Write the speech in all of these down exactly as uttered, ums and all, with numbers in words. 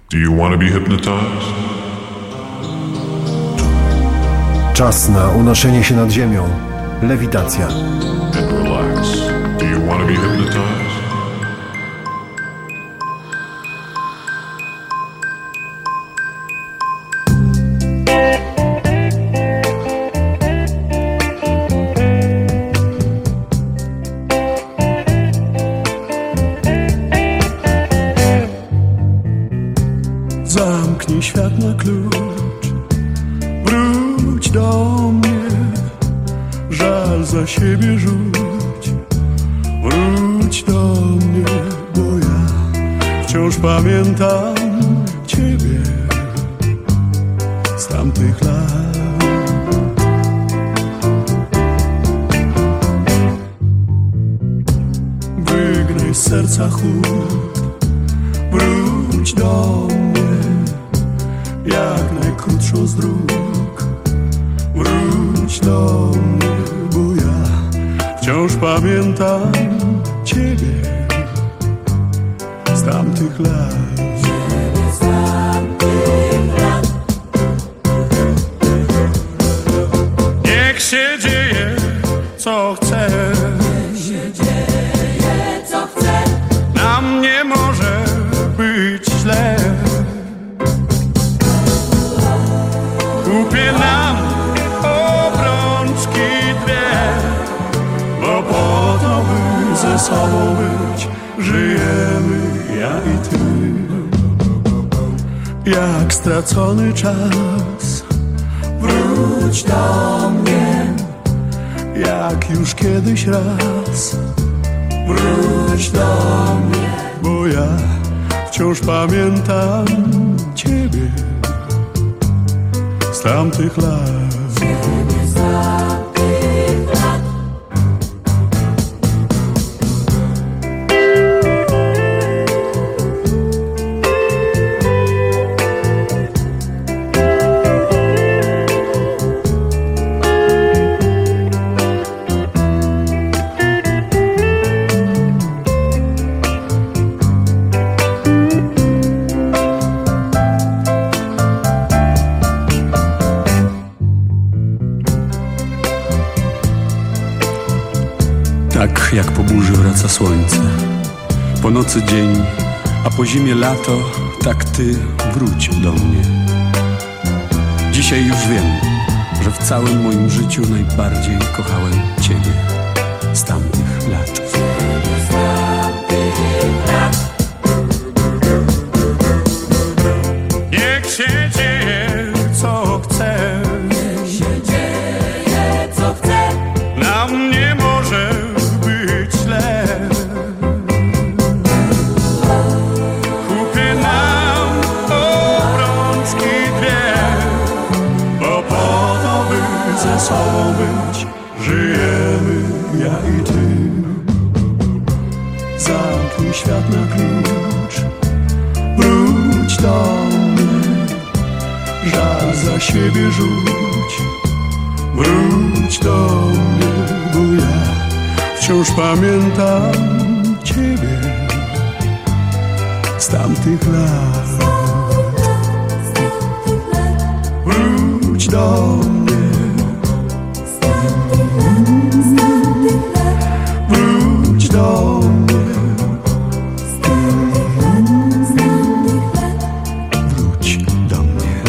Do you want to be hypnotized? Czas na unoszenie się nad ziemią. Lewitacja. And relax. Do you want to be hypnotized? Zamknij świat na klucz, wróć do mnie, żal za siebie rzuć, wróć do mnie, bo ja wciąż pamiętam Ciebie z tamtych lat. Wygnaj z serca chłód, wróć do mnie, jak najkrótszą z dróg, wróć do mnie, bo ja wciąż pamiętam Ciebie z tamtych lat. Ciebie z tamtych lat. Niech się dzieje, co chce, Niech się dzieje, co chce. nam nie może być źle. Kupię nam obrączki dwie, bo po to, by ze sobą być, żyjemy ja i Ty. Jak stracony czas, Wróć do mnie, jak już kiedyś raz, wróć do mnie, bo ja wciąż pamiętam Ciebie z tamtych lat. Ciebie z tamtych lat. Tak jak po burzy wraca słońce, po nocy dzień, a po zimie lato, tak Ty wróć do mnie. Dzisiaj już wiem, że w całym moim życiu najbardziej kochałem Ciebie z tamtych lat. Ciebie z tamtych lat. Niech się dzieje, co chce, Niech się dzieje, co chce. nam nie może być źle. Kupię nam obrączki dwie, bo po to, by ze sobą być, żyjemy ja i Ty. Zamknij świat na klucz, wróć do mnie, żal za siebie rzuć, wróć do mnie, bo ja wciąż pamiętam Ciebie z tamtych lat. Wróć do mnie, wróć do mnie, wróć do mnie,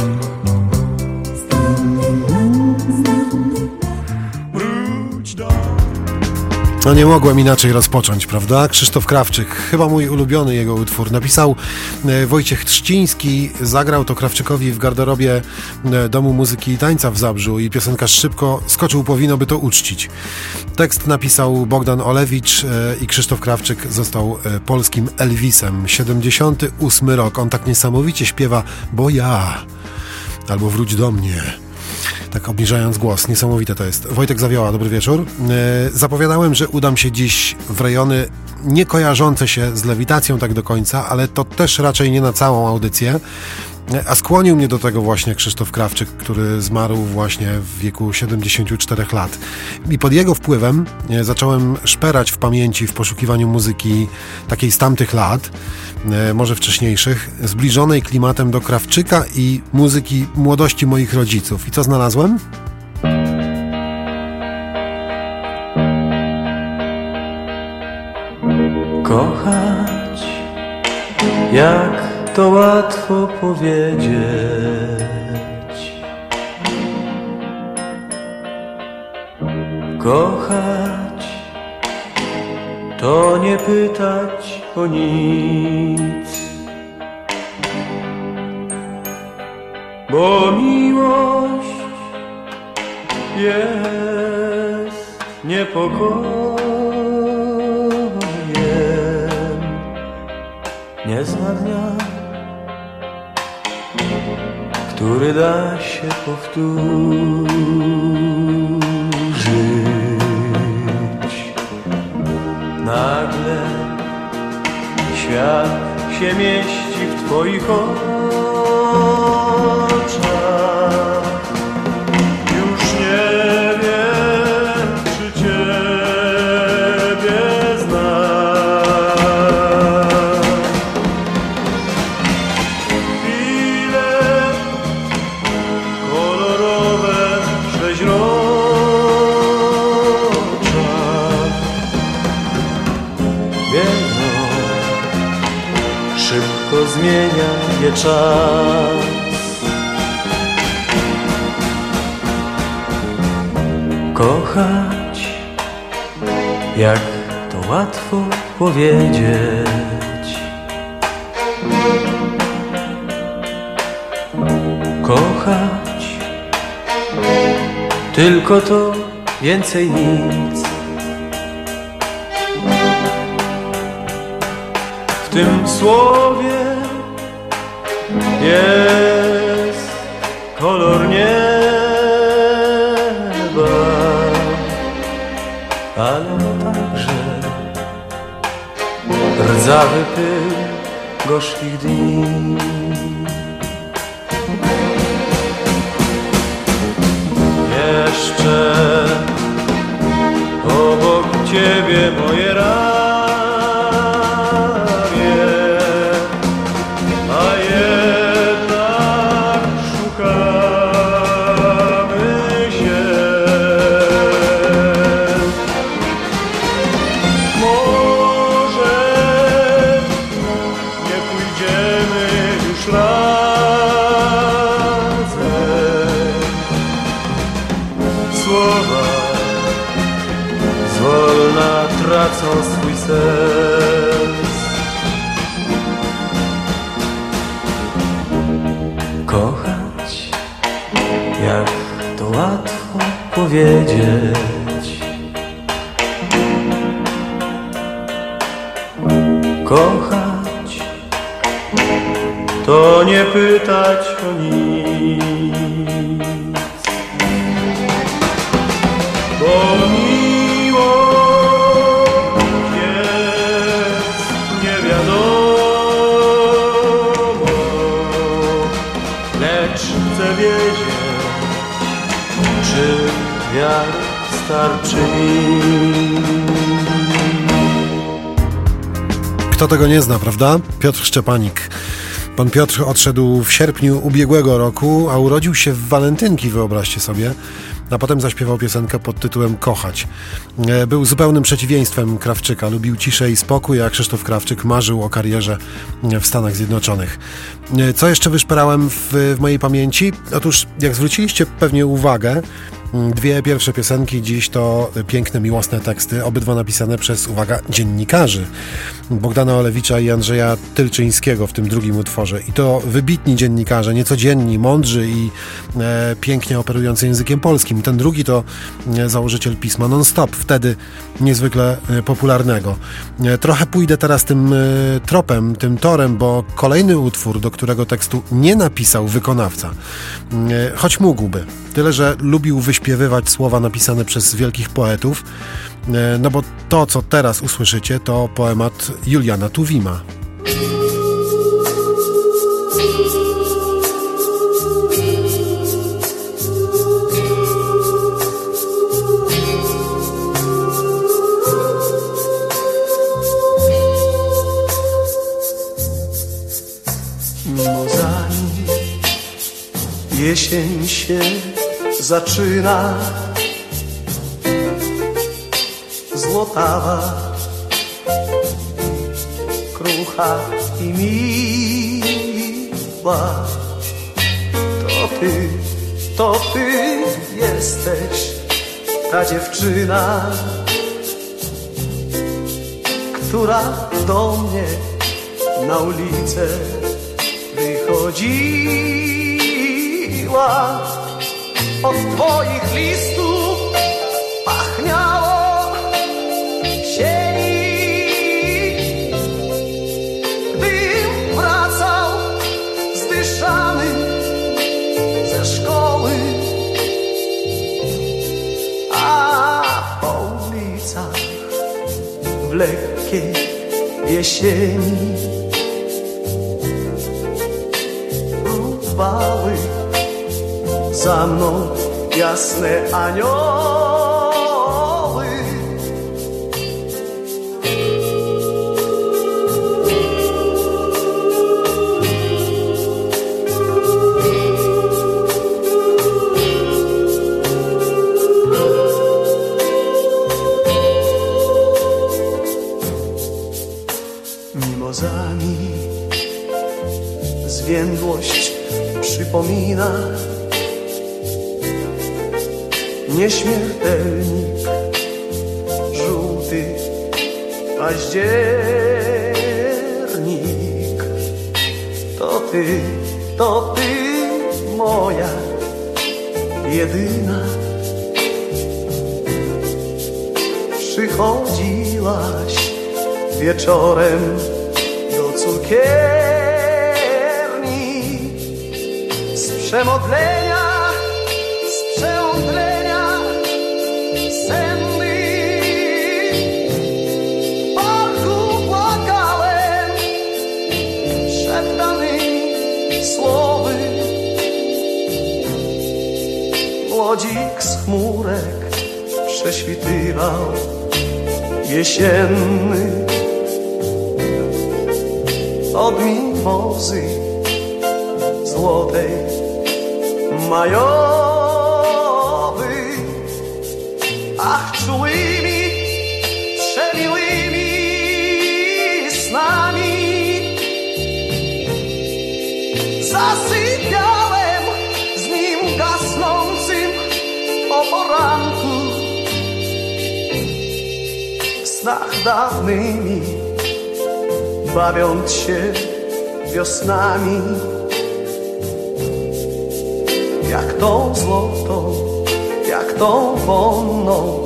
wróć do mnie. No nie mogłem inaczej rozpocząć, prawda? Krzysztof Krawczyk, chyba mój ulubiony jego utwór. Napisał e, Wojciech Trzciński, zagrał to Krawczykowi w garderobie e, Domu Muzyki i Tańca w Zabrzu i piosenkarz szybko skoczył po wino, by to uczcić. Tekst napisał Bogdan Olewicz e, i Krzysztof Krawczyk został e, polskim Elvisem. siedemdziesiąty ósmy rok. On tak niesamowicie śpiewa, bo ja, albo wróć do mnie. Tak obniżając głos, niesamowite to jest. Wojtek Zawioła, dobry wieczór. Yy, zapowiadałem, że udam się dziś w rejony nie kojarzące się z lewitacją tak do końca, ale to też raczej nie na całą audycję. A skłonił mnie do tego właśnie Krzysztof Krawczyk, który zmarł właśnie w wieku siedemdziesięciu czterech lat. I pod jego wpływem zacząłem szperać w pamięci w poszukiwaniu muzyki takiej z tamtych lat, może wcześniejszych, zbliżonej klimatem do Krawczyka i muzyki młodości moich rodziców. I co znalazłem? Kochać, jak to łatwo powiedzieć. Kochać, to nie pytać o nic, bo miłość jest niepokojem. Nie zna dnia, który da się powtórzyć. Nagle świat się mieści w twoich oczach. Już nie wiem, czy ciebie znam. Chwile kolorowe przeźrocza biegną, szybko zmienia je czas. Kochać, jak to łatwo powiedzieć. Kochać, tylko to, więcej nic. W tym słowie jest kolor nieba, ale także rdzawy pył gorzkich dni. Jeszcze obok ciebie moje ramię, a jednak szukamy się. Może nie pójdziemy już razem. Słowa zwolna tracą swój sens. Kochać, jak to łatwo powiedzieć. Kochać, to nie pytać o nic, bo miłość jest niewiadomą, lecz chcę wiedzieć, czy wiary starczy mi. Kto tego nie zna, prawda? Piotr Szczepanik. Pan Piotr odszedł w sierpniu ubiegłego roku, a urodził się w walentynki, wyobraźcie sobie. A potem zaśpiewał piosenkę pod tytułem Kochać. Był zupełnym przeciwieństwem Krawczyka. Lubił ciszę i spokój, a Krzysztof Krawczyk marzył o karierze w Stanach Zjednoczonych. Co jeszcze wyszperałem w, w mojej pamięci? Otóż, jak zwróciliście pewnie uwagę, dwie pierwsze piosenki dziś to piękne, miłosne teksty, obydwa napisane przez, uwaga, dziennikarzy. Bogdana Olewicza i Andrzeja Tylczyńskiego w tym drugim utworze. I to wybitni dziennikarze, niecodzienni, mądrzy i e, pięknie operujący językiem polskim. Ten drugi to e, założyciel pisma Non-Stop, wtedy niezwykle e, popularnego. E, trochę pójdę teraz tym e, tropem, tym torem, bo kolejny utwór, do którego tekstu nie napisał wykonawca, e, choć mógłby. Tyle, że lubił wyśpiewywać słowa napisane przez wielkich poetów, e, no bo to, co teraz usłyszycie, to poemat Juliana Tuwima. Jesień się zaczyna, złotawa, krucha i miła. To ty, to ty jesteś ta dziewczyna, która do mnie na ulicę wychodziła. Od twoich listów pachniało sieni. Gdym wracał zdyszany ze szkoły, a po ulicach w lekkiej jesieni próbowały za mną jasne anioły. Mimozami zwiędłość przypomina nieśmiertelnik, żółty październik. To ty, to ty moja jedyna. Przychodziłaś wieczorem do cukierni z przemodlenia, z przeomdlenia senny. W parku płakałem szeptanymi słowy. Młodzik z chmurek prześwitywał jesienny. Od mimozy złotej majowy, ach, czułymi, przemiłymi snami zasypiałem z nim gasnącym o poranku. W snach dawnymi bawiąc się wiosnami, jak tą złotą, jak tą wonną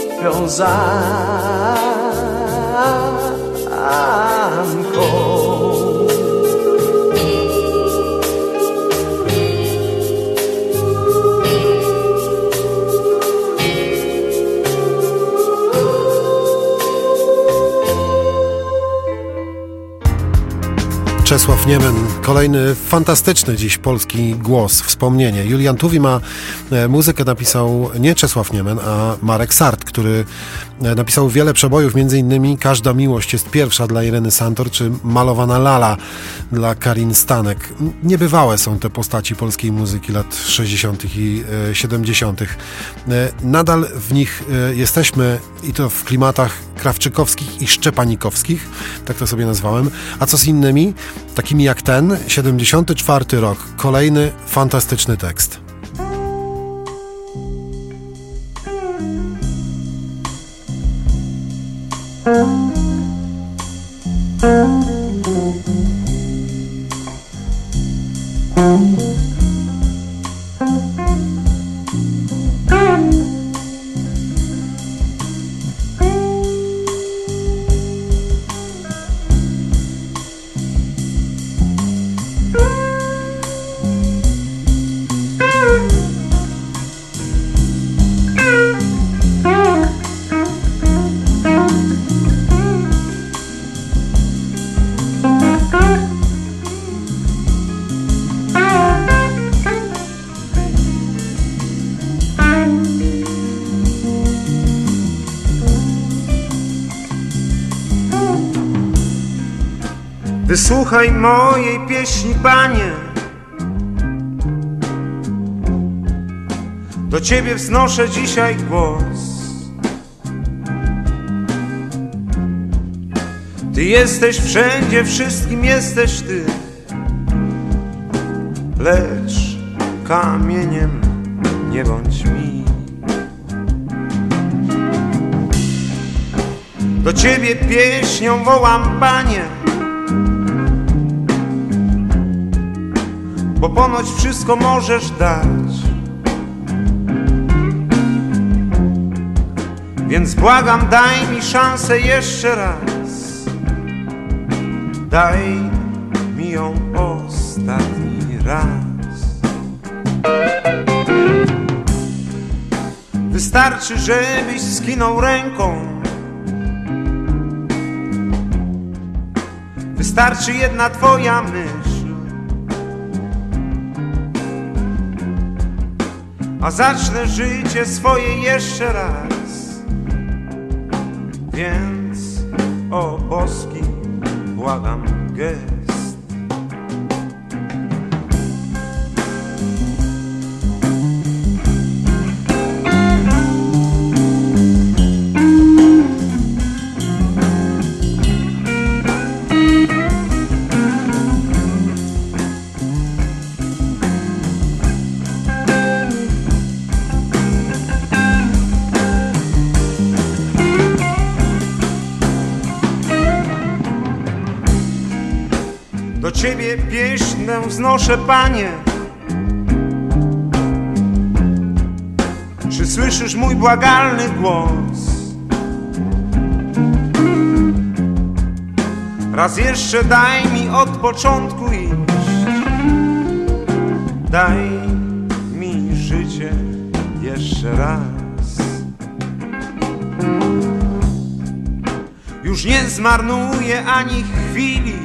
wiązanką. Czesław Niemen, kolejny fantastyczny dziś polski głos, wspomnienie. Julian Tuwi ma muzykę napisał nie Czesław Niemen, a Marek Sart, który napisał wiele przebojów, między innymi Każda miłość jest pierwsza dla Ireny Santor, czy Malowana lala dla Karin Stanek. Niebywałe są te postaci polskiej muzyki lat sześćdziesiątych i siedemdziesiątych. Nadal w nich jesteśmy i to w klimatach krawczykowskich i szczepanikowskich, tak to sobie nazwałem. A co z innymi? Takimi jak ten, siedemdziesiąty czwarty rok. Kolejny fantastyczny tekst. Wysłuchaj mojej pieśni, Panie, do Ciebie wznoszę dzisiaj głos. Ty jesteś wszędzie, wszystkim jesteś Ty, lecz kamieniem nie bądź mi. Do Ciebie pieśnią wołam, Panie, bo ponoć wszystko możesz dać. Więc błagam, daj mi szansę jeszcze raz. Daj mi ją ostatni raz. Wystarczy, żebyś skinął ręką. Wystarczy jedna Twoja myśl, a zacznę życie swoje jeszcze raz. Więc o boski, błagam gest. Do Ciebie pieśnię wznoszę, Panie. Czy słyszysz mój błagalny głos? Raz jeszcze daj mi od początku iść. Daj mi życie jeszcze raz. Już nie zmarnuję ani chwili.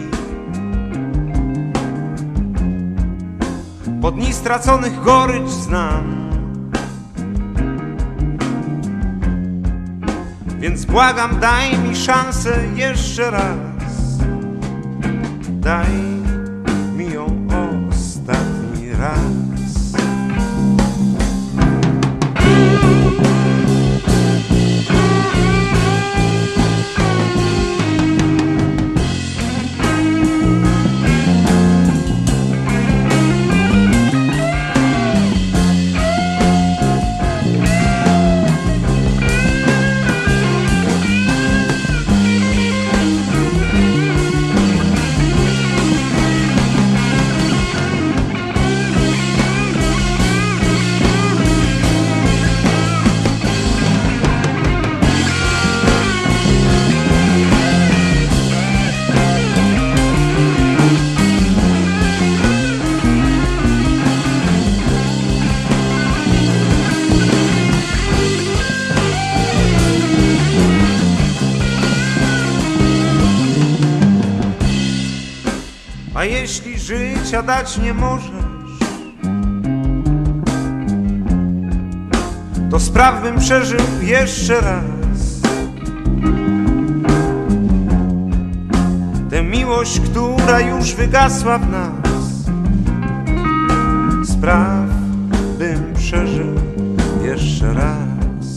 Po dni straconych gorycz znam. Więc błagam, daj mi szansę jeszcze raz. Daj mi ją ostatni raz. A jeśli życia dać nie możesz, to spraw, bym przeżył jeszcze raz tę miłość, która już wygasła w nas. Spraw, bym przeżył jeszcze raz.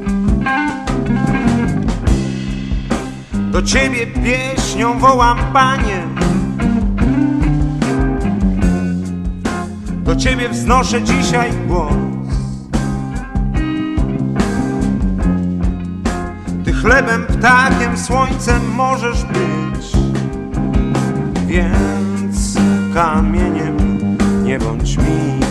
Do Ciebie pieśnią wołam, Panie. Do Ciebie wznoszę dzisiaj głos. Ty chlebem, ptakiem, słońcem możesz być, więc kamieniem nie bądź mi.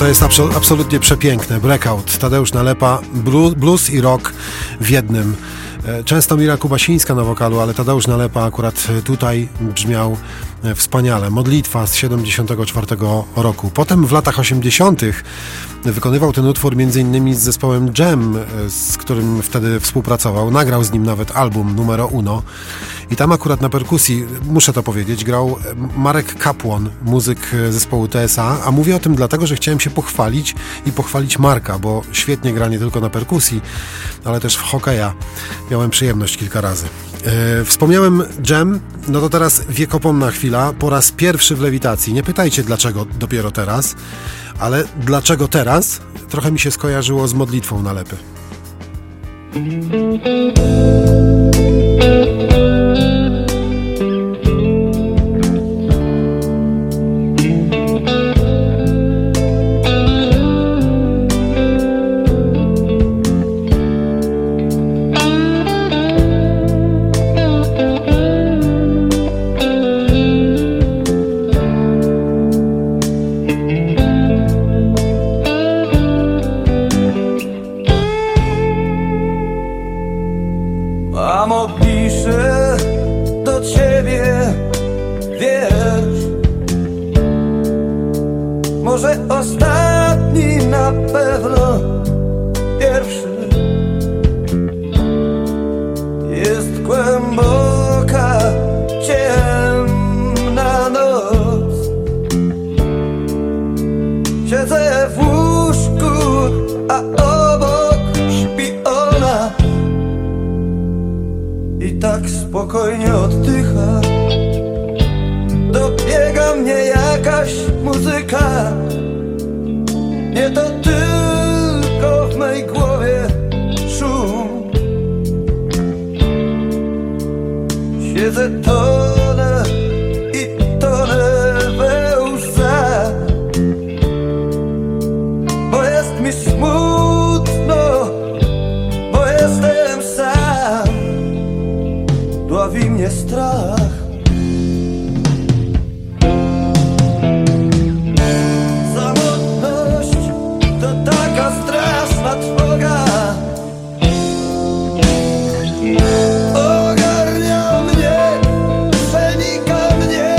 to jest abso- absolutnie przepiękne. Breakout, Tadeusz Nalepa, blues, blues i rock w jednym. Często Mira Kubasińska na wokalu, ale Tadeusz Nalepa akurat tutaj brzmiał wspaniale. Modlitwa z siedemdziesiątego czwartego roku. Potem w latach osiemdziesiątych wykonywał ten utwór między innymi z zespołem Jam, z którym wtedy współpracował. Nagrał z nim nawet album Numero Uno. I tam akurat na perkusji, muszę to powiedzieć, grał Marek Kapłon, muzyk zespołu T S A, a mówię o tym dlatego, że chciałem się pochwalić i pochwalić Marka, bo świetnie gra nie tylko na perkusji, ale też w hokeja. Miałem przyjemność kilka razy. Yy, wspomniałem Jam, no to teraz wiekopomna chwila, po raz pierwszy w Lewitacji. Nie pytajcie dlaczego dopiero teraz, ale dlaczego teraz? Trochę mi się skojarzyło z modlitwą Nalepy. Mamo, piszę do ciebie wiersz, może ostatni, na pewno pierwszy. Jest głęboka, ciemna noc, siedzę w łóżku, a obok śpi ona i tak spokojnie oddycha. Dobiega mnie jakaś muzyka, nie to tylko w mej głowie szum. Siedzę, tonę i tonę we łzach, bo jest mi smutno, bo jestem sam. Dławi mnie strach. Samotność to taka straszna trwoga, ogarnia mnie, przenika mnie.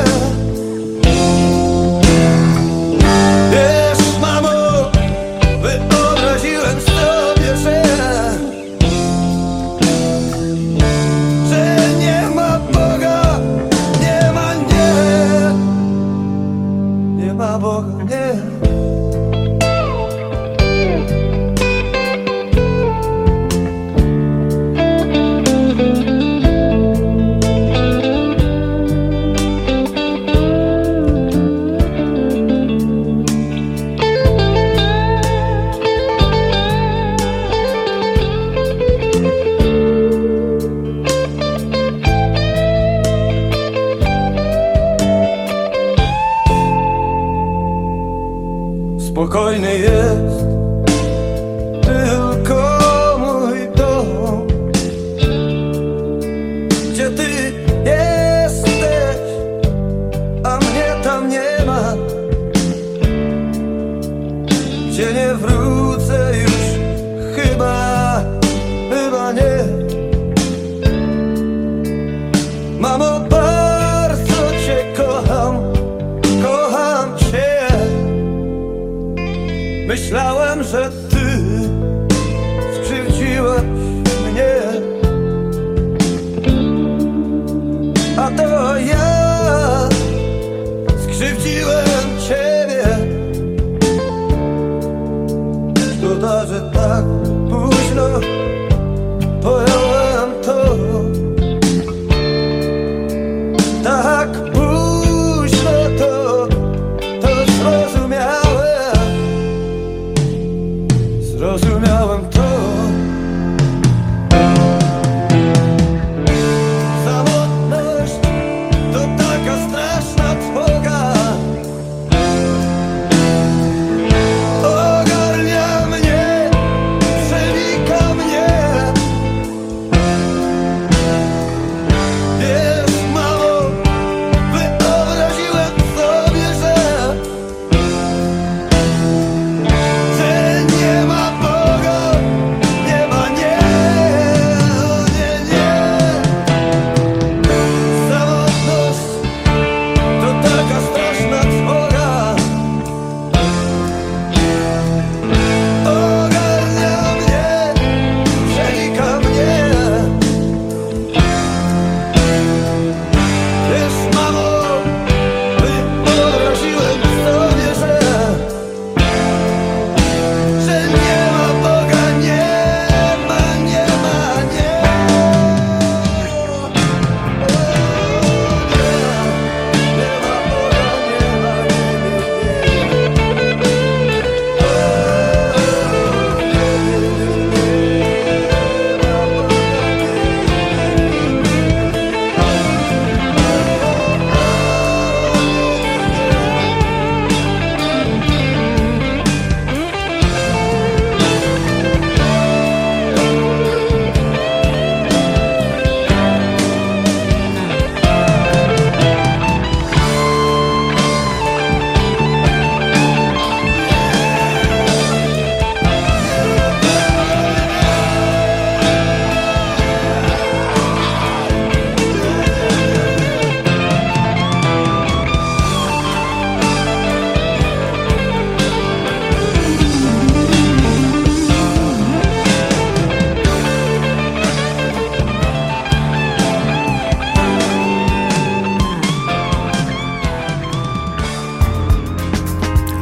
Wiesz, mamo, wyobraziłem sobie, że że nie ma Boga, nie ma, nie, nie ma Boga, nie. Spokojny jest tylko mój dom, gdzie ty jesteś, a mnie tam nie ma, gdzie nie wrócę już, chyba, chyba nie. Mamo, bardzo cię kocham, kocham cię. Myślałem, że ty skrzywdziłaś mnie, a to ja skrzywdziłem ciebie. Szkoda, że tak późno pojąłem to, tak późno to, to zrozumiałem.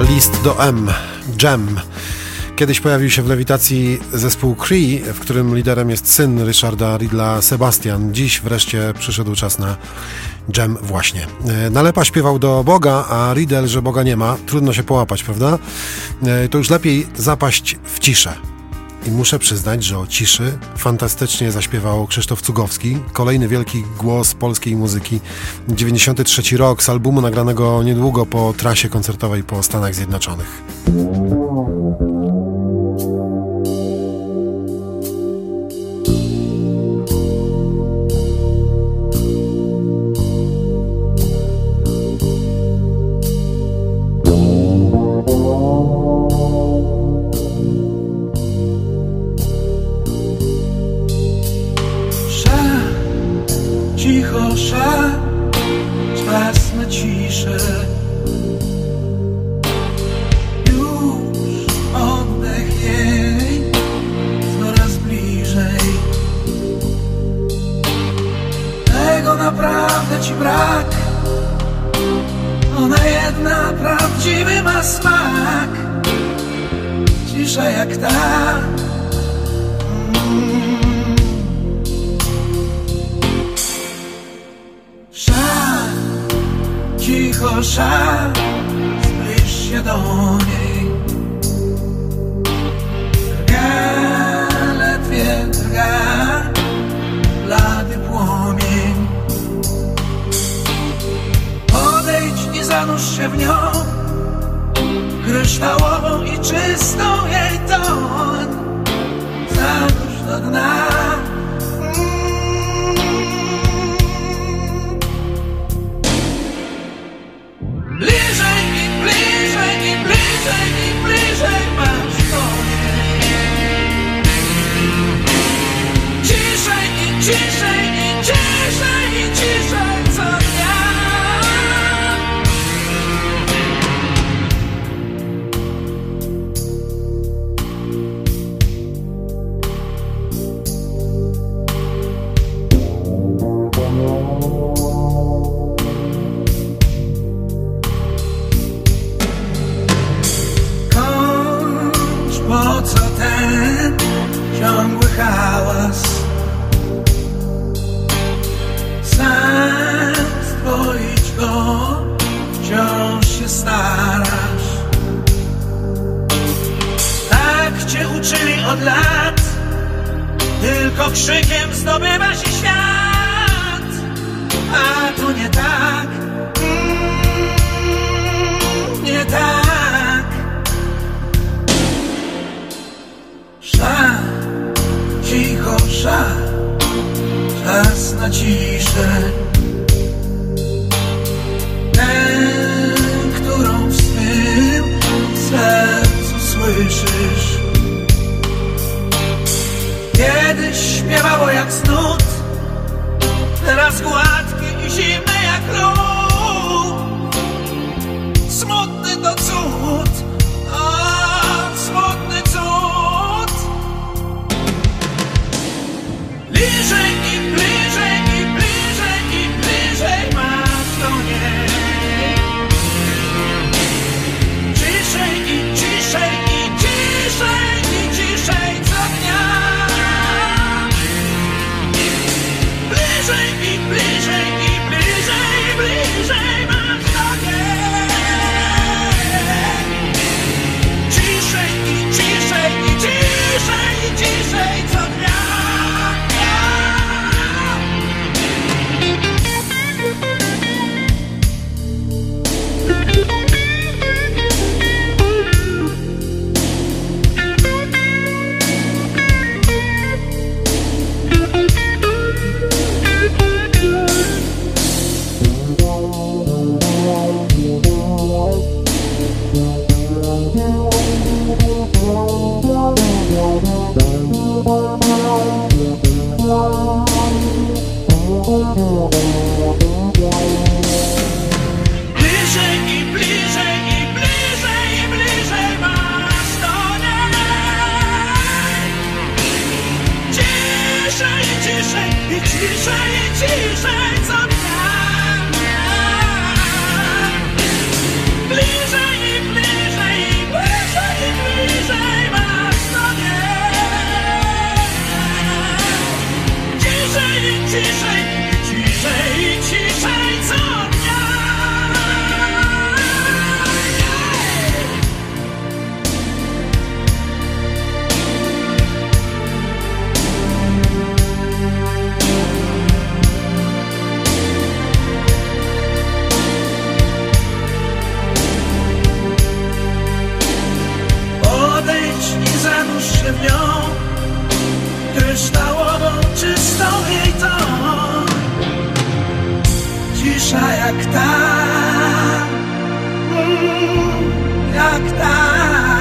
List do M, Jam. Kiedyś pojawił się w lewitacji zespół Cree, w którym liderem jest syn Richarda Riddla, Sebastian. Dziś wreszcie przyszedł czas na Jam właśnie. Nalepa śpiewał do Boga, a Riddle, że Boga nie ma. Trudno się połapać, prawda? To już lepiej zapaść w ciszę. I muszę przyznać, że o ciszy fantastycznie zaśpiewał Krzysztof Cugowski. Kolejny wielki głos polskiej muzyki. dziewięćdziesiąty trzeci rok z albumu nagranego niedługo po trasie koncertowej po Stanach Zjednoczonych. Cicho szal, czas na ciszę. Już oddech jej coraz bliżej. Tego naprawdę ci brak. Ona jedna prawdziwy ma smak. Cisza jak ta. mm. Cicho szal, zbliż się do niej. Drga, ledwie drga, blady płomień. Podejdź i zanurz się w nią, kryształową i czystą jej toń. Zanurz do dna. Bliżej i bliżej i bliżej i bliżej masz do niej. Ciszej i ciszej i ciszej i ciszej co dnia. Po co ten ciągły hałas? Sam stwoić go wciąż się starasz. Tak cię uczyli od lat, tylko krzykiem zdobywa się świat. A tu nie tak, mm, nie tak. Szal, cicho szal, czas na ciszę. Tę, którą w swym sercu słyszysz. Kiedyś śpiewało jak snud, teraz gładkie i zimne jak lód. Smutny to cud. w nią kryształową, czystą jej ton. Cisza jak ta, mm, jak ta.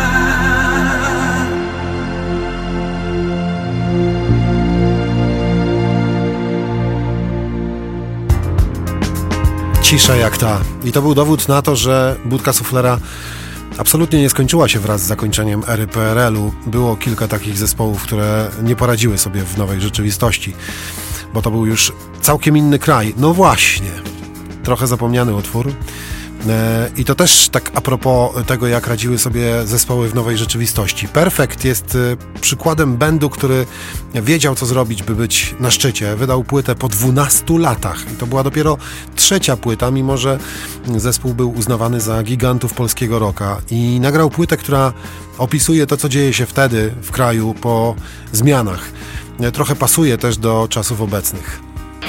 Cisza jak ta. I to był dowód na to, że Budka Suflera absolutnie nie skończyła się wraz z zakończeniem ery P R L-u. Było kilka takich zespołów, które nie poradziły sobie w nowej rzeczywistości, bo to był już całkiem inny kraj. No właśnie, trochę zapomniany utwór. I to też tak a propos tego, jak radziły sobie zespoły w nowej rzeczywistości. Perfekt jest przykładem bandu, który wiedział, co zrobić, by być na szczycie. Wydał płytę po dwunastu latach i to była dopiero trzecia płyta, mimo że zespół był uznawany za gigantów polskiego rocka. I nagrał płytę, która opisuje to, co dzieje się wtedy w kraju po zmianach. Trochę pasuje też do czasów obecnych.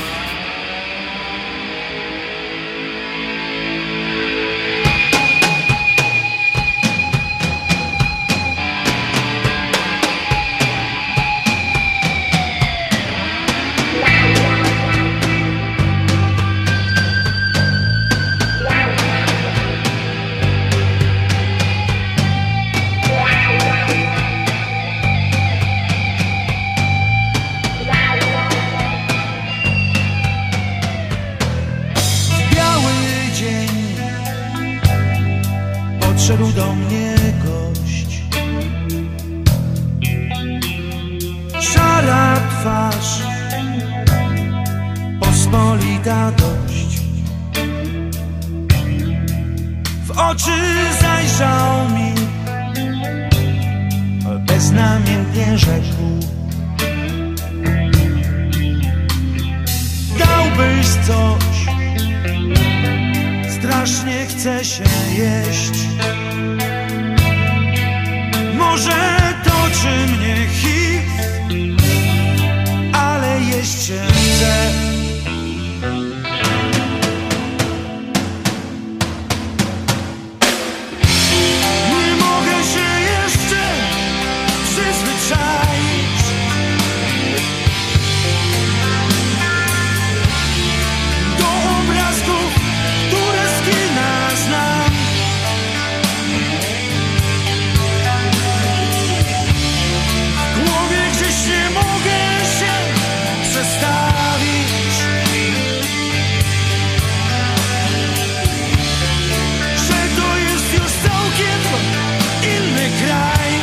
Podszedł do mnie gość, szara twarz, pospolita dość. W oczy zajrzał mi, beznamiętnie rzekł: dałbyś coś, strasznie chce się jeść. Może toczy mnie hit, ale jeść się chce. Nie mogę się jeszcze przyzwyczaić do obrazków, które z kina znam. W głowie gdzieś nie mogę się przestawić, że to jest już całkiem inny kraj.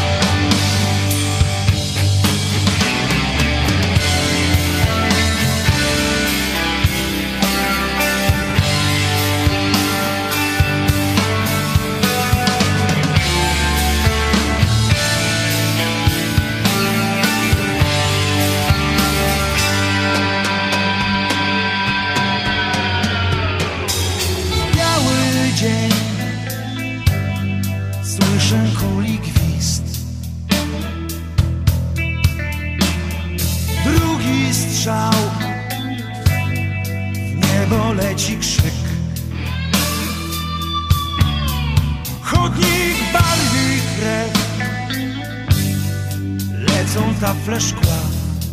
Biały dzień, słyszę kuli gwizd. Drugi strzał, w niebo leci krzyk. Chodnik barwi krew, lecą tafle szkła.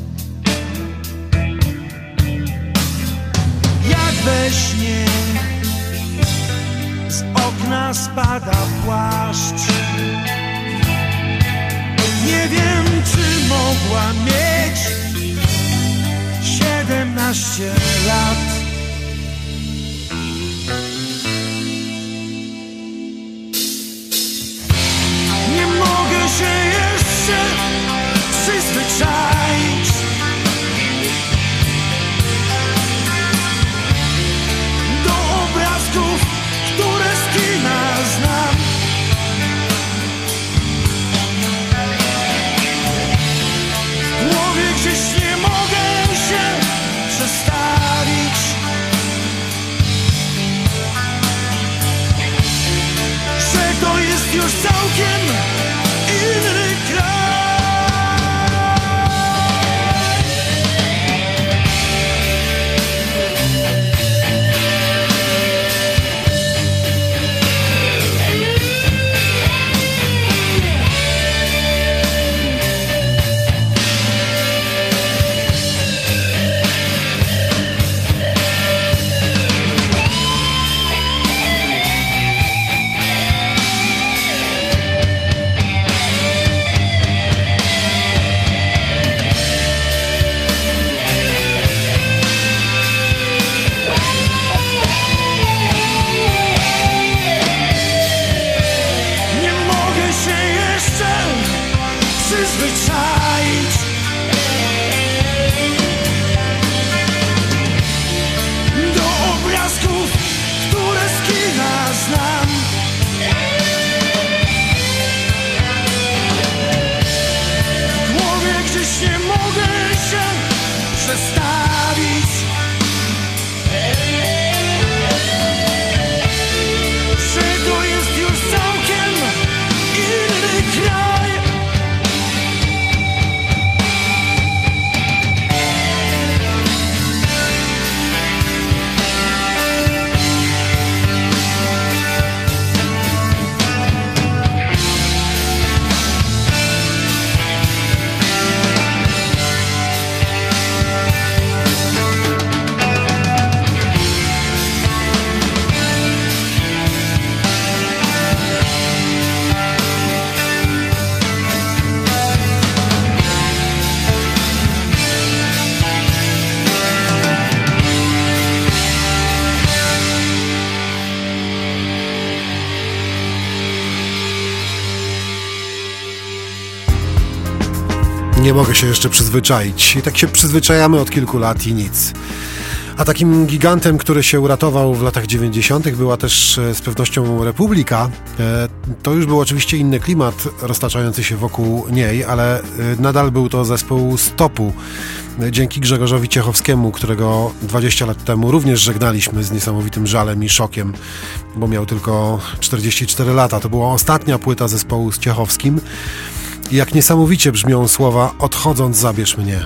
Jak we śnie z okna spada płaszcz. Nie wiem, czy mogła mieć siedemnaście lat. Nie mogę się jeszcze przyzwyczaić do obrazków, które z kina znam. W głowie gdzieś nie mogę się przestawić, że to jest już całkiem inny kraj. przyzwyczaić. Do obrazków, które z kina znam. W głowie gdzieś nie mogę się przestawić. Że to jest już całkiem inny kraj. Nie mogę się jeszcze przyzwyczaić. I tak się przyzwyczajamy od kilku lat i nic. A takim gigantem, który się uratował w latach dziewięćdziesiątych była też z pewnością Republika. To już był oczywiście inny klimat roztaczający się wokół niej, ale nadal był to zespół Stopu. Dzięki Grzegorzowi Ciechowskiemu, którego dwadzieścia lat temu również żegnaliśmy z niesamowitym żalem i szokiem, bo miał tylko czterdzieści cztery lata. To była ostatnia płyta zespołu z Ciechowskim. I jak niesamowicie brzmią słowa "odchodząc zabierz mnie".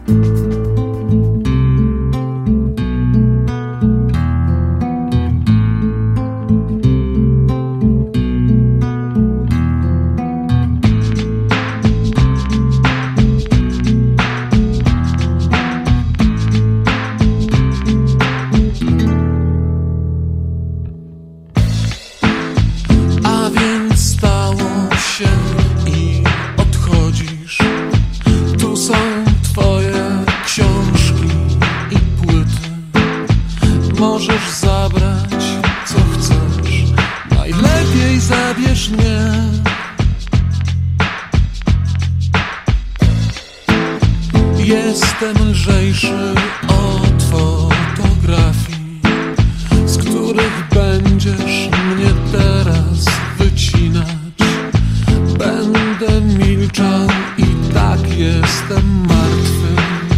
A więc stało się i odchodzisz. Tu są twoje książki i płyty. Możesz zabrać co chcesz. Najlepiej zabierz mnie. Jestem lżejszy od fotografii, z których będziesz mnie teraz wycinać. Będę milczał i tak jestem martwy.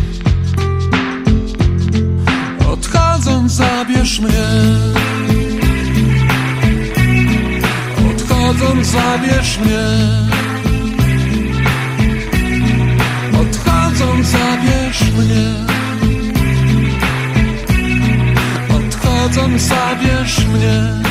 Odchodząc zabierz mnie. Odchodząc zabierz mnie. Odchodząc zabierz mnie. Odchodząc zabierz mnie.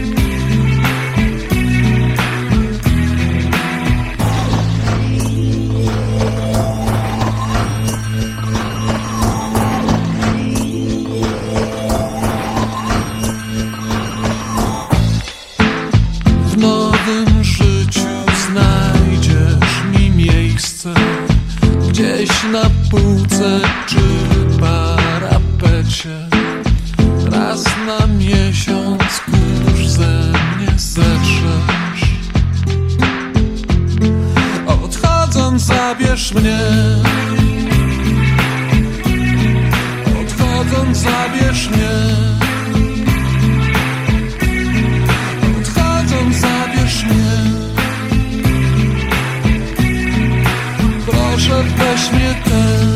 W nowym życiu znajdziesz mi miejsce, gdzieś na półce czy parapecie. Raz na miesiąc kurz ze mnie zetrzesz. Odchodząc zabierz mnie. Odchodząc zabierz mnie. Odchodząc zabierz mnie. Proszę weź mnie też.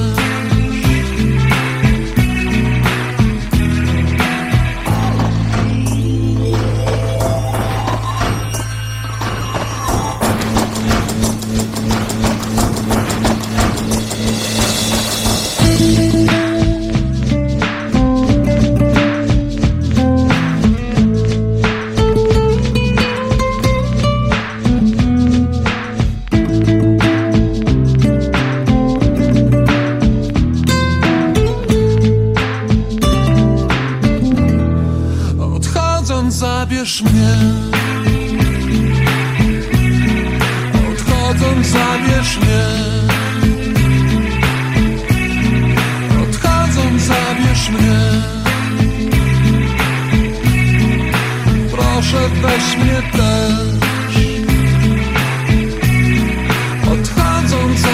Zabierz mnie. Odchodząc zabierz mnie. Odchodząc zabierz mnie. Proszę weź mnie też. Odchodząc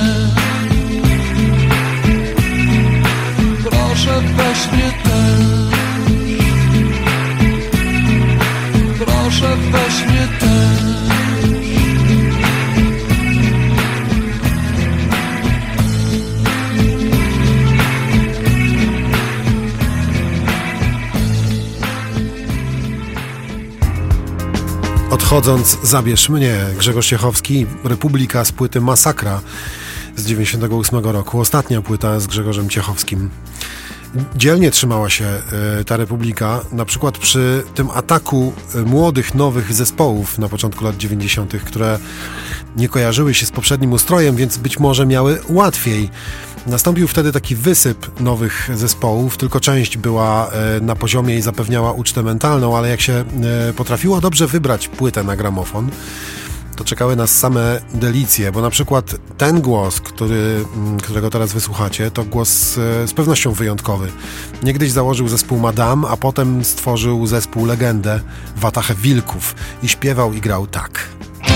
Proszę weź mnie też, proszę weź mnie też. Odchodząc, zabierz mnie. Grzegorz Ciechowski, Republika z płyty Masakra z dziewięćdziesiątego ósmego roku. Ostatnia płyta z Grzegorzem Ciechowskim. Dzielnie trzymała się y, ta Republika, na przykład przy tym ataku y, młodych, nowych zespołów na początku lat dziewięćdziesiątych, które nie kojarzyły się z poprzednim ustrojem, więc być może miały łatwiej. Nastąpił wtedy taki wysyp nowych zespołów, tylko część była y, na poziomie i zapewniała ucztę mentalną, ale jak się y, potrafiło dobrze wybrać płytę na gramofon, to czekały nas same delicje, bo na przykład ten głos, który, którego teraz wysłuchacie, to głos z pewnością wyjątkowy. Niegdyś założył zespół Madame, a potem stworzył zespół Legendę, Watachę Wilków i śpiewał i grał tak.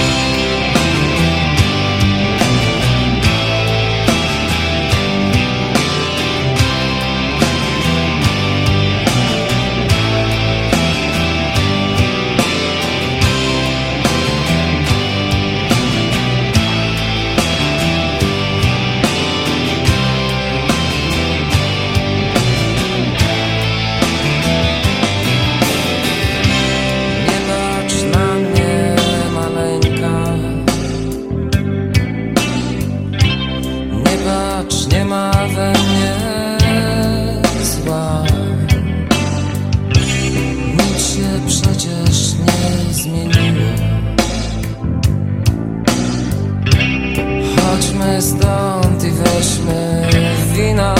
Stąd i weźmy wino.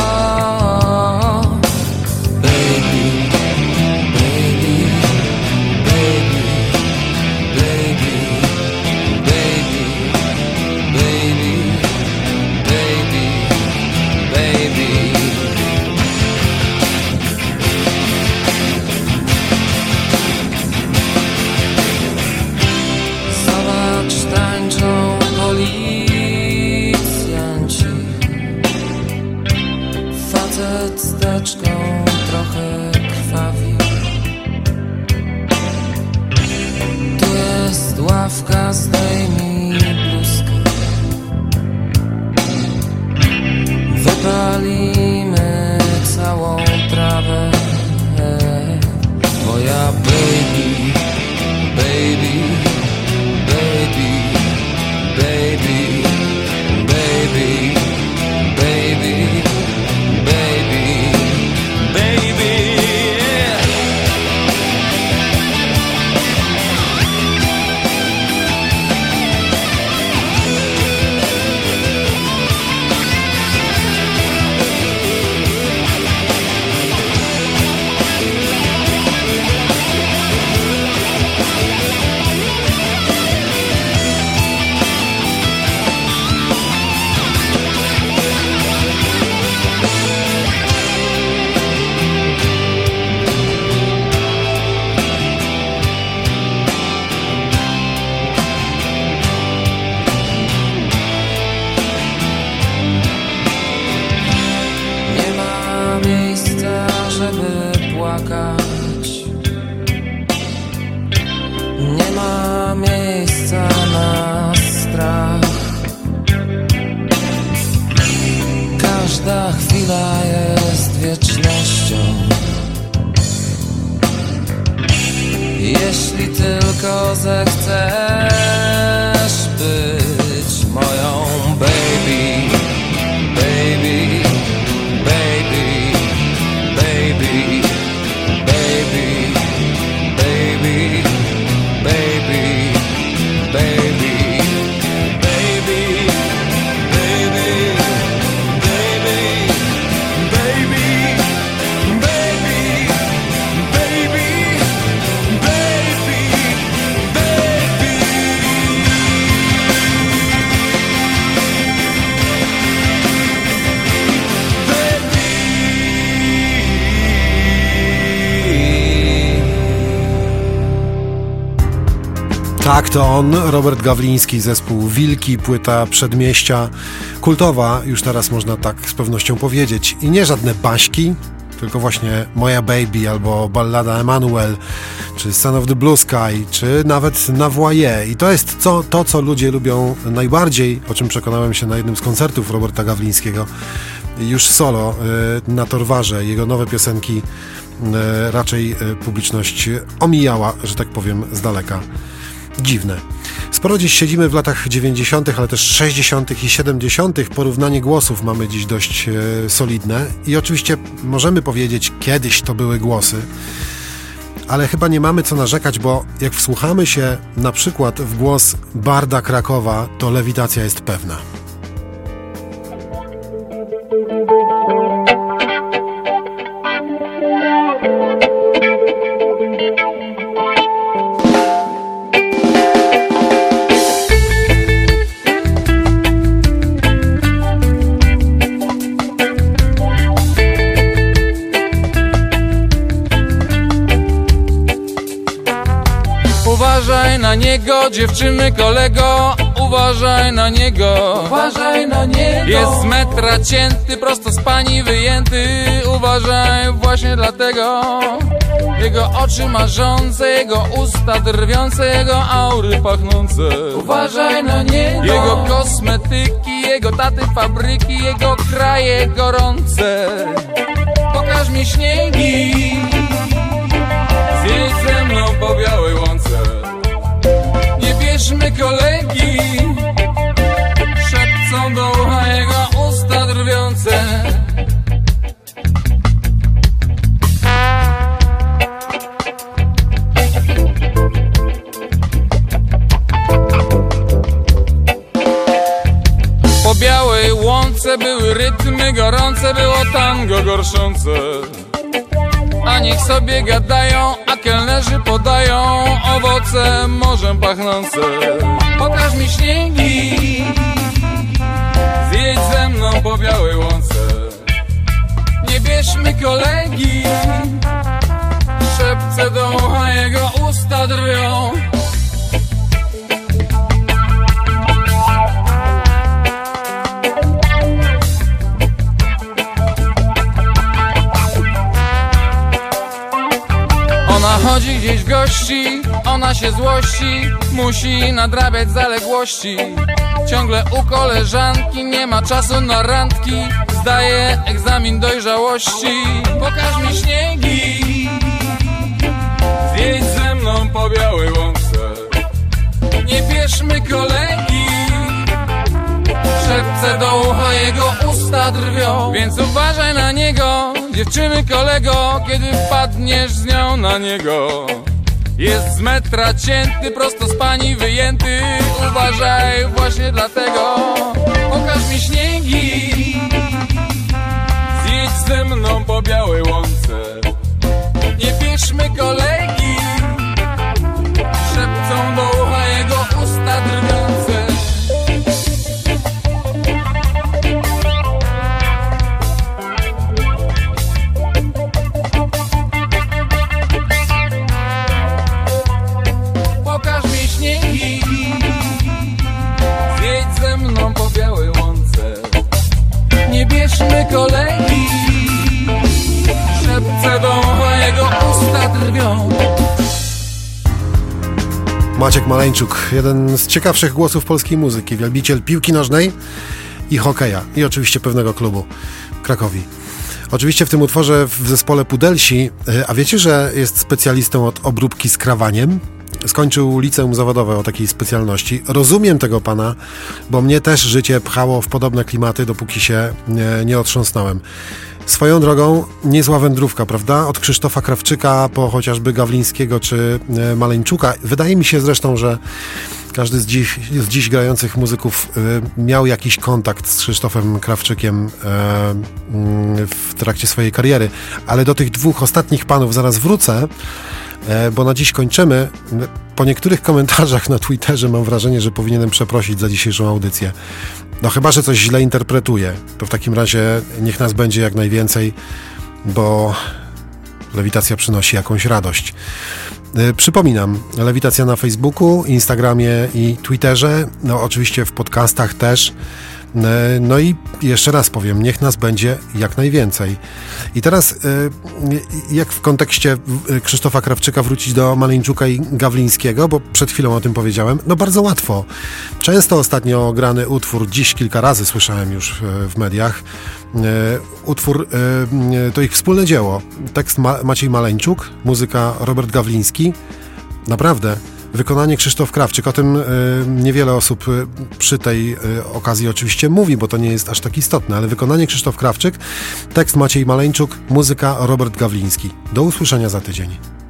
Baby, baby, baby, baby, baby, baby, baby, baby. Zobacz, tańczą policjanci. Facet z teczką trochę krwawi. Tu jest ławka, zdejmij bluzkę. Wypalimy całą trawę. Moja baby, baby, baby, baby, baby, baby, baby, baby, yeah. Nie ma miejsca, żeby płakać. Nie ma miejsca na strach. Każda chwila jest wiecznością. Jeśli tylko zechcesz być moją baby, baby, baby, baby, baby, baby, baby, baby, baby, baby, baby, baby, baby, baby, baby, baby. Tak, to on, Robert Gawliński, zespół Wilki, płyta Przedmieścia, kultowa, już teraz można tak z pewnością powiedzieć. I nie żadne baśki, tylko właśnie Moja Baby albo ballada Emanuel, czy Son of the Blue Sky, czy nawet Na Voie. I to jest co, to, co ludzie lubią najbardziej, o czym przekonałem się na jednym z koncertów Roberta Gawlińskiego, już solo na Torwarze. Jego nowe piosenki raczej publiczność omijała, że tak powiem, z daleka. Dziwne. Sporo dziś siedzimy w latach dziewięćdziesiątych, ale też sześćdziesiątych i siedemdziesiątych. Porównanie głosów mamy dziś dość e, solidne i oczywiście możemy powiedzieć, kiedyś to były głosy, ale chyba nie mamy co narzekać, bo jak wsłuchamy się na przykład w głos Barda Krakowa, to lewitacja jest pewna. Uważaj na niego, dziewczyny, kolego, uważaj na niego, uważaj na niego. Jest z metra cięty, prosto z pani wyjęty, uważaj właśnie dlatego. Jego oczy marzące, jego usta drwiące, jego aury pachnące. Uważaj na niego. Jego kosmetyki, jego taty fabryki, jego kraje gorące. Pokaż mi śniegi, zjedź ze mną po białej łące. Nie bierzmy kolegi, szepcą do ucha jego usta drwiące. Po białej łące były rytmy gorące, było tango gorszące. A niech sobie gadają, a kelnerzy podają owoce morzem pachnące. Pokaż mi śniegi, zjedź ze mną po białej łące. Nie bierzmy kolegi, szepce do ucha jego usta drwią. Ona chodzi gdzieś w gości, ona się złości, musi nadrabiać zaległości. Ciągle u koleżanki, nie ma czasu na randki, zdaje egzamin dojrzałości. Pokaż mi śniegi, zjedź ze mną po białej łące. Nie bierzmy kolegi, szepce do ucha jego usta drwią. Więc uważaj na niego, dziewczyny, kolego, kiedy wpadniesz z nią na niego. Jest z metra cięty, prosto z pani wyjęty, uważaj właśnie dlatego. Pokaż mi śniegi, zjedź ze mną po białej łące. Nie bierzmy kolegi, szepcą do ucha jego usta drwiące. Pokaż mi śniegi, zjedź ze mną po białej łące. Nie bierzmy kolegi, szepce do ucha jego usta drwią. Maciek Maleńczuk, jeden z ciekawszych głosów polskiej muzyki, wielbiciel piłki nożnej i hokeja i oczywiście pewnego klubu Krakowi. Oczywiście w tym utworze w zespole Pudelsi, a wiecie, że jest specjalistą od obróbki skrawaniem? Skończył liceum zawodowe o takiej specjalności. Rozumiem tego pana, bo mnie też życie pchało w podobne klimaty, dopóki się nie, nie otrząsnąłem. Swoją drogą niezła wędrówka, prawda? Od Krzysztofa Krawczyka po chociażby Gawlińskiego czy Maleńczuka. Wydaje mi się zresztą, że każdy z dziś, z dziś grających muzyków y, miał jakiś kontakt z Krzysztofem Krawczykiem y, y, w trakcie swojej kariery. Ale do tych dwóch ostatnich panów zaraz wrócę, y, bo na dziś kończymy. Po niektórych komentarzach na Twitterze mam wrażenie, że powinienem przeprosić za dzisiejszą audycję. No chyba, że coś źle interpretuję. To w takim razie niech nas będzie jak najwięcej, bo lewitacja przynosi jakąś radość. E, przypominam, Lewitacja na Facebooku, Instagramie i Twitterze, no oczywiście w podcastach też. E, no i jeszcze raz powiem, niech nas będzie jak najwięcej. I teraz, e, jak w kontekście Krzysztofa Krawczyka wrócić do Maleńczuka i Gawlińskiego, bo przed chwilą o tym powiedziałem, no bardzo łatwo. Często ostatnio grany utwór, dziś kilka razy słyszałem już w, w mediach, e, utwór e, to ich wspólne dzieło. Tekst Ma- Maciej Maleńczuk, muzyka Robert Gawliński. Naprawdę. Wykonanie Krzysztof Krawczyk. O tym y, niewiele osób y, przy tej y, okazji oczywiście mówi, bo to nie jest aż tak istotne, ale wykonanie Krzysztof Krawczyk, tekst Maciej Maleńczuk, muzyka Robert Gawliński. Do usłyszenia za tydzień.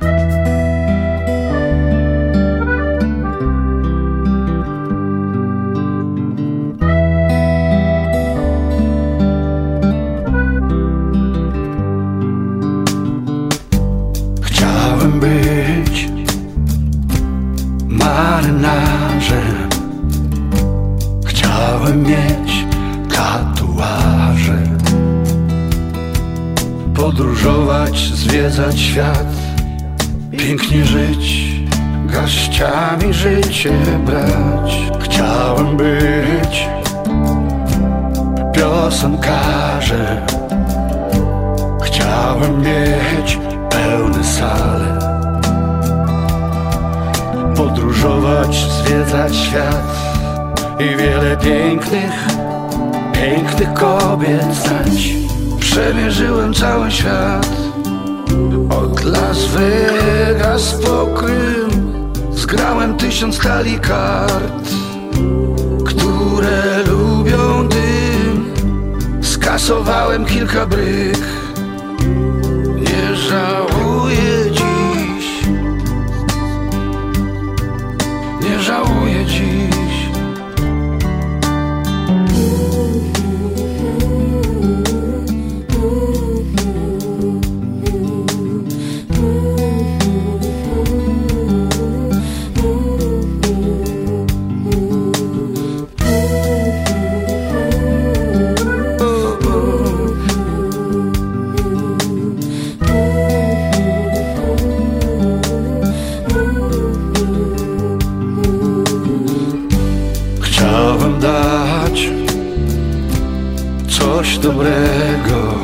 Chciałem być marynarzem, chciałem mieć tatuaże, podróżować, zwiedzać świat, pięknie żyć, garściami życie brać. Chciałem być piosenkarzem, chciałem mieć pełne sale, podróżować, zwiedzać świat i wiele pięknych, pięknych kobiet znać. Przemierzyłem cały świat, od Las Vegas po Krym. Zgrałem tysiąc talii kart, które lubią dym. Skasowałem kilka bryk, nie żałuję dziś, nie żałuję dziś. Chciałem dać coś dobrego,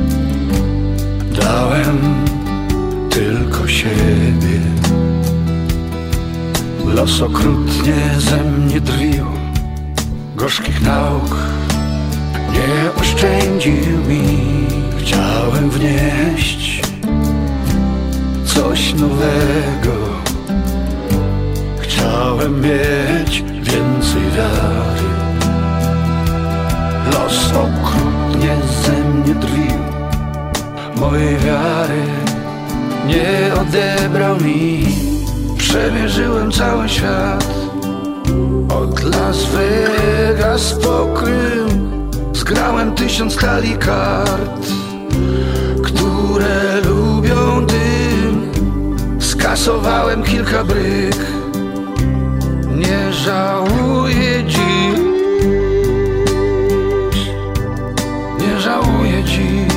dałem tylko siebie. Los okrutnie ze mnie drwił, gorzkich nauk nie oszczędził mi. Chciałem wnieść coś nowego, chciałem mieć więcej wiary. Los okrutnie ze mnie drwił, mojej wiary nie odebrał mi. Przemierzyłem cały świat, od Las Vegas po Krym. Zgrałem tysiąc talii kart, które lubią dym. Skasowałem kilka bryk, nie żałuję dziś, nie żałuję dziś.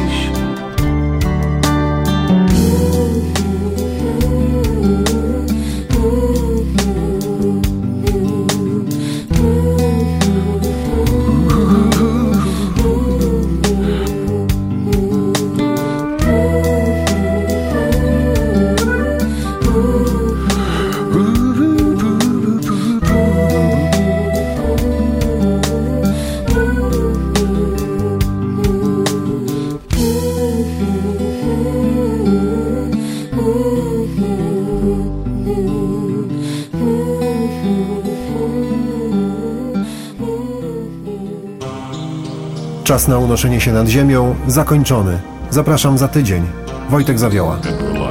Czas na unoszenie się nad ziemią zakończony. Zapraszam za tydzień. Wojtek Zawioła.